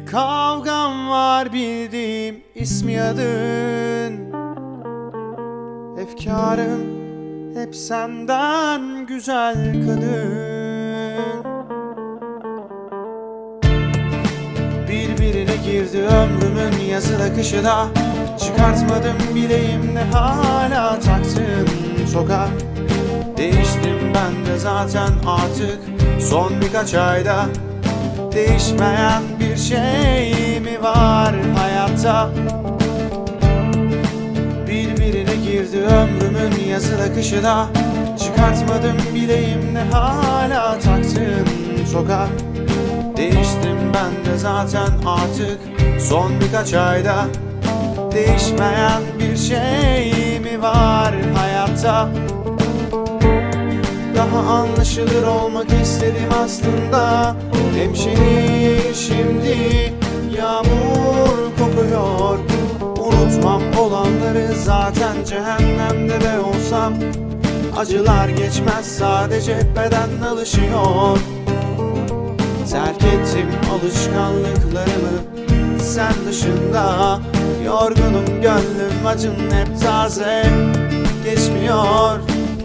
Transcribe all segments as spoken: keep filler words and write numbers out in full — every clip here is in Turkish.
Bir kavgam var bildiğim, ismi adın. Efkarım hep senden güzel kadın. Birbirine girdi ömrümün yazılı kışı da, çıkartmadım bileğimle hala taktın soka. Değiştim ben de zaten artık son birkaç ayda. Değişmeyen bir şey mi var hayatta? Birbirine girdi ömrümün yazılı kışı da, çıkartmadım bileğimle hala taktın soka. Değiştim ben de zaten artık son birkaç ayda. Değişmeyen bir şey mi var hayatta? Daha anlaşılır olmak istedim aslında. Hemşehir şimdi yağmur kokuyor. Unutmam olanları, zaten cehennemde de olsam acılar geçmez, sadece beden alışıyor. Terk ettim alışkanlıklarımı sen dışında. Yorgunum gönlüm, acın hep taze, geçmiyor.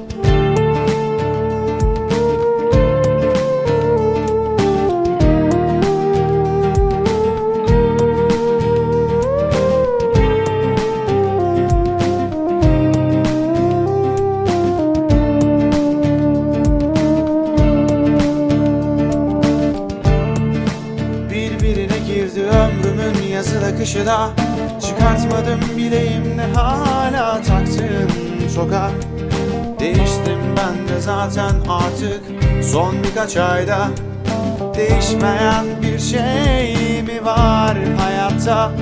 Birbirine girdi ömrümün yazılı kışı da, çıkartmadım bileğimle hala taktın soka. Değiştim ben de zaten artık son birkaç ayda. Değişmeyen bir şey mi var hayatta?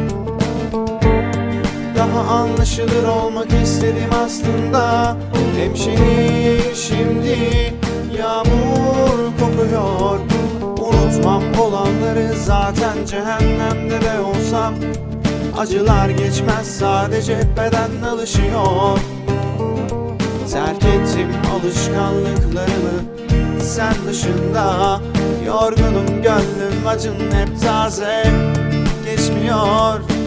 Daha anlaşılır olmak istedim aslında. Hemşehir şimdi yağmur kokuyor. Unutmam olanları, zaten cehennemde de olsam acılar geçmez, sadece beden alışıyor. Terk ettim alışkanlıklarımı sen dışında. Yorgunum gönlüm, acın hep taze, geçmiyor.